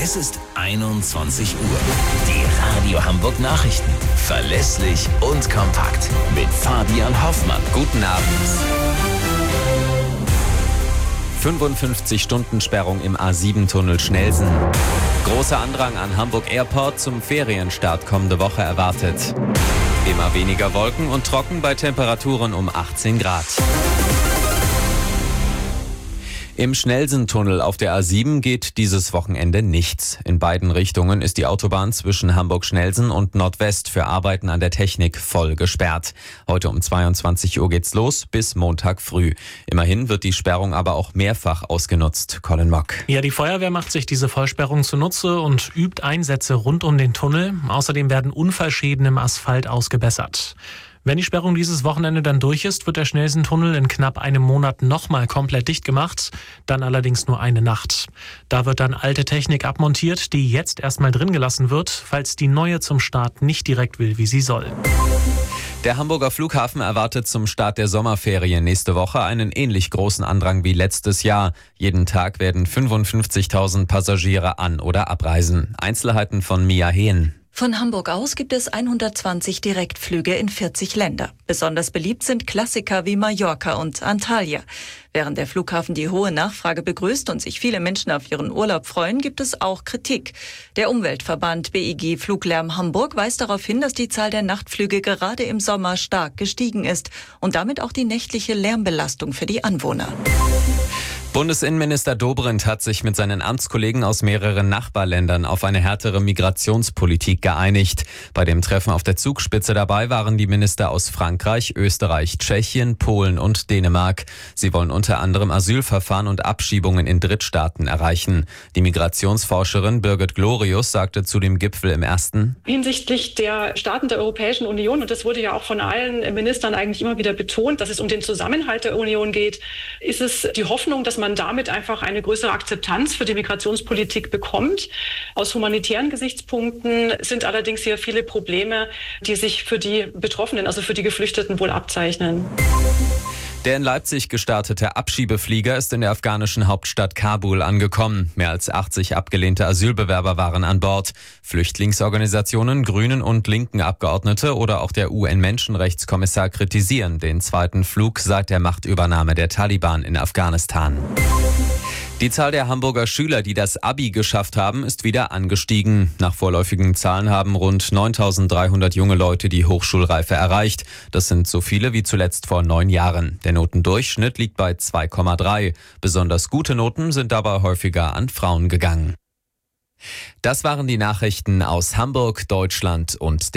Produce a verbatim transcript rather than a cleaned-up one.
Es ist einundzwanzig Uhr. Die Radio Hamburg Nachrichten. Verlässlich und kompakt. Mit Fabian Hoffmann. Guten Abend. fünfundfünfzig Stunden Sperrung im A sieben Tunnel Schnellsen. Großer Andrang an Hamburg Airport zum Ferienstart kommende Woche erwartet. Immer weniger Wolken und trocken bei Temperaturen um achtzehn Grad. Im Schnellsen-Tunnel auf der A sieben geht dieses Wochenende nichts. In beiden Richtungen ist die Autobahn zwischen Hamburg-Schnellsen und Nordwest für Arbeiten an der Technik voll gesperrt. Heute um zweiundzwanzig Uhr geht's los bis Montag früh. Immerhin wird die Sperrung aber auch mehrfach ausgenutzt. Colin Mock. Ja, die Feuerwehr macht sich diese Vollsperrung zunutze und übt Einsätze rund um den Tunnel. Außerdem werden Unfallschäden im Asphalt ausgebessert. Wenn die Sperrung dieses Wochenende dann durch ist, wird der Schnellsen-Tunnel in knapp einem Monat nochmal komplett dicht gemacht, dann allerdings nur eine Nacht. Da wird dann alte Technik abmontiert, die jetzt erstmal drin gelassen wird, falls die neue zum Start nicht direkt will, wie sie soll. Der Hamburger Flughafen erwartet zum Start der Sommerferien nächste Woche einen ähnlich großen Andrang wie letztes Jahr. Jeden Tag werden fünfundfünfzigtausend Passagiere an- oder abreisen. Einzelheiten von Mia Hehn. Von Hamburg aus gibt es hundertzwanzig Direktflüge in vierzig Länder. Besonders beliebt sind Klassiker wie Mallorca und Antalya. Während der Flughafen die hohe Nachfrage begrüßt und sich viele Menschen auf ihren Urlaub freuen, gibt es auch Kritik. Der Umweltverband B I G Fluglärm Hamburg weist darauf hin, dass die Zahl der Nachtflüge gerade im Sommer stark gestiegen ist und damit auch die nächtliche Lärmbelastung für die Anwohner. Bundesinnenminister Dobrindt hat sich mit seinen Amtskollegen aus mehreren Nachbarländern auf eine härtere Migrationspolitik geeinigt. Bei dem Treffen auf der Zugspitze dabei waren die Minister aus Frankreich, Österreich, Tschechien, Polen und Dänemark. Sie wollen unter anderem Asylverfahren und Abschiebungen in Drittstaaten erreichen. Die Migrationsforscherin Birgit Glorius sagte zu dem Gipfel im ersten: Hinsichtlich der Staaten der Europäischen Union, und das wurde ja auch von allen Ministern eigentlich immer wieder betont, dass es um den Zusammenhalt der Union geht, ist es die Hoffnung, dass man damit einfach eine größere Akzeptanz für die Migrationspolitik bekommt. Aus humanitären Gesichtspunkten sind allerdings hier viele Probleme, die sich für die Betroffenen, also für die Geflüchteten, wohl abzeichnen. Der in Leipzig gestartete Abschiebeflieger ist in der afghanischen Hauptstadt Kabul angekommen. Mehr als achtzig abgelehnte Asylbewerber waren an Bord. Flüchtlingsorganisationen, Grünen und linken Abgeordnete oder auch der U N-Menschenrechtskommissar kritisieren den zweiten Flug seit der Machtübernahme der Taliban in Afghanistan. Die Zahl der Hamburger Schüler, die das Abi geschafft haben, ist wieder angestiegen. Nach vorläufigen Zahlen haben rund neuntausenddreihundert junge Leute die Hochschulreife erreicht. Das sind so viele wie zuletzt vor neun Jahren. Der Notendurchschnitt liegt bei zwei Komma drei. Besonders gute Noten sind dabei häufiger an Frauen gegangen. Das waren die Nachrichten aus Hamburg, Deutschland und der